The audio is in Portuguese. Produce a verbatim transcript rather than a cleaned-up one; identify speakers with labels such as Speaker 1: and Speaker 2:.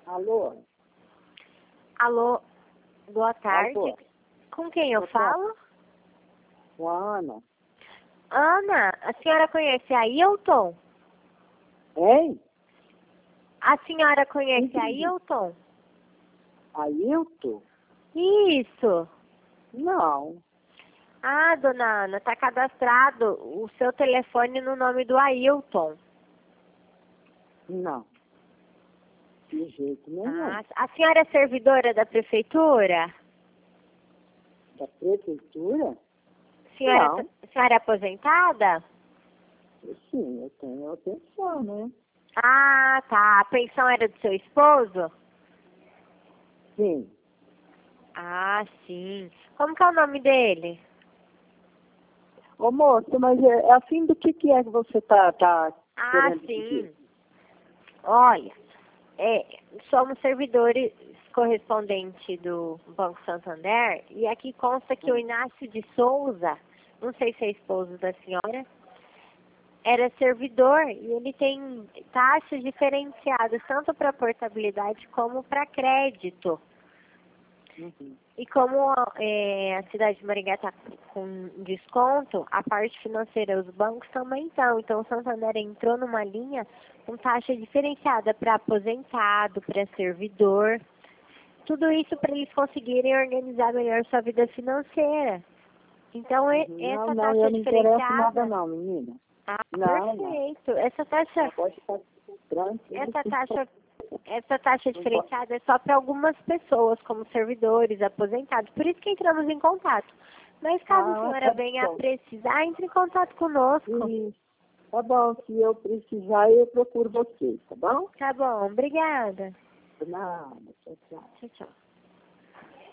Speaker 1: Alô?
Speaker 2: Alô, boa tarde.
Speaker 1: Alô?
Speaker 2: Com quem eu
Speaker 1: Boa tarde.
Speaker 2: falo?
Speaker 1: Com a Ana.
Speaker 2: Ana, a senhora conhece a Ailton?
Speaker 1: Hein?
Speaker 2: A senhora conhece a
Speaker 1: Entendi.
Speaker 2: Ailton?
Speaker 1: Ailton?
Speaker 2: Isso.
Speaker 1: Não.
Speaker 2: Ah, dona Ana, tá cadastrado o seu telefone no nome do Ailton.
Speaker 1: Não. De jeito nenhum.
Speaker 2: Ah, a senhora é servidora da prefeitura?
Speaker 1: Da prefeitura?
Speaker 2: A senhora,
Speaker 1: Não.
Speaker 2: a senhora é aposentada?
Speaker 1: Sim, eu tenho atenção, né?
Speaker 2: Ah, tá. A pensão era do seu esposo?
Speaker 1: Sim.
Speaker 2: Ah, sim. Como que é o nome dele?
Speaker 1: Ô, moça, mas é, é assim do que, que é que você tá, tá
Speaker 2: Ah,
Speaker 1: querendo
Speaker 2: sim.
Speaker 1: dizer?
Speaker 2: Olha, é, somos servidores correspondentes do Banco Santander e aqui consta que o Inácio de Souza, não sei se é esposo da senhora, era servidor e ele tem taxas diferenciadas tanto para portabilidade como para crédito.
Speaker 1: Uhum.
Speaker 2: E como é, a cidade de Maringá está com desconto, a parte financeira, os bancos também estão. Então, o Santander entrou numa linha com taxa diferenciada para aposentado, para servidor. Tudo isso para eles conseguirem organizar melhor sua vida financeira. Então, e-
Speaker 1: Uhum.
Speaker 2: essa
Speaker 1: Não, não,
Speaker 2: taxa
Speaker 1: eu não interesso nada
Speaker 2: diferenciada...
Speaker 1: não, menina.
Speaker 2: Ah,
Speaker 1: Não, não.
Speaker 2: perfeito. Essa taxa,
Speaker 1: Pode ficar tranquilo.
Speaker 2: essa taxa Essa taxa diferenciada é só para algumas pessoas, como servidores, aposentados. Por isso que entramos em contato. Mas caso a
Speaker 1: Ah,
Speaker 2: senhora
Speaker 1: tá
Speaker 2: venha a
Speaker 1: bom.
Speaker 2: precisar, entre em contato conosco.
Speaker 1: E, tá bom, se eu precisar, eu procuro vocês, tá bom?
Speaker 2: Tá bom, obrigada.
Speaker 1: Nada, tchau, tchau.
Speaker 2: Tchau, tchau.